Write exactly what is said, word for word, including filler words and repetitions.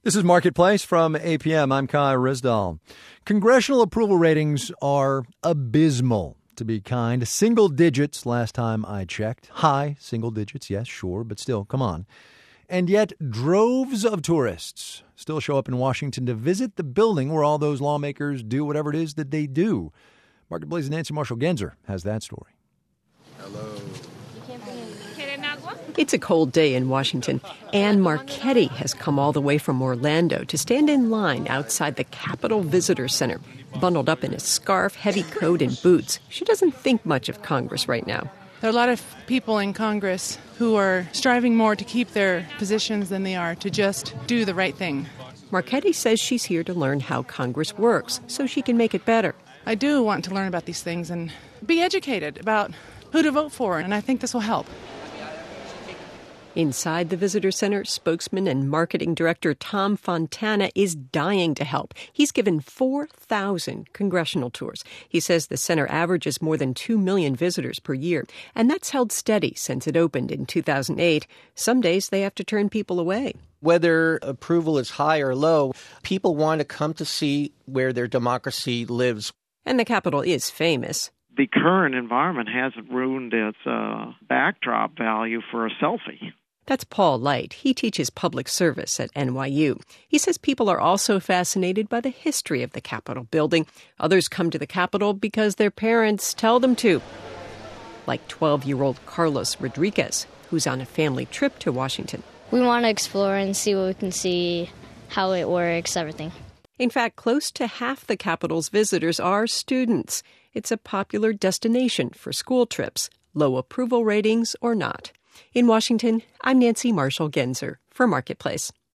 This is Marketplace from A P M. I'm Kai Risdall. Congressional approval ratings are abysmal, to be kind. Single digits last time I checked. High single digits, yes, sure, but still, come on. And yet droves of tourists still show up in Washington to visit the building where all those lawmakers do whatever it is that they do. Marketplace's Nancy Marshall-Genzer has that story. Hello. It's a cold day in Washington. Ann Marchetti has come all the way from Orlando to stand in line outside the Capitol Visitor Center. Bundled up in a scarf, heavy coat, and boots, she doesn't think much of Congress right now. There are a lot of people in Congress who are striving more to keep their positions than they are to just do the right thing. Marchetti says she's here to learn how Congress works so she can make it better. I do want to learn about these things and be educated about who to vote for, and I think this will help. Inside the Visitor Center, spokesman and marketing director Tom Fontana is dying to help. He's given four thousand congressional tours. He says the center averages more than two million visitors per year, and that's held steady since it opened in two thousand eight. Some days they have to turn people away. Whether approval is high or low, people want to come to see where their democracy lives. And the Capitol is famous. The current environment hasn't ruined its uh, backdrop value for a selfie. That's Paul Light. He teaches public service at N Y U. He says people are also fascinated by the history of the Capitol building. Others come to the Capitol because their parents tell them to. Like twelve-year-old Carlos Rodriguez, who's on a family trip to Washington. We want to explore and see what we can see, how it works, everything. In fact, close to half the Capitol's visitors are students. It's a popular destination for school trips, low approval ratings or not. In Washington, I'm Nancy Marshall-Genzer for Marketplace.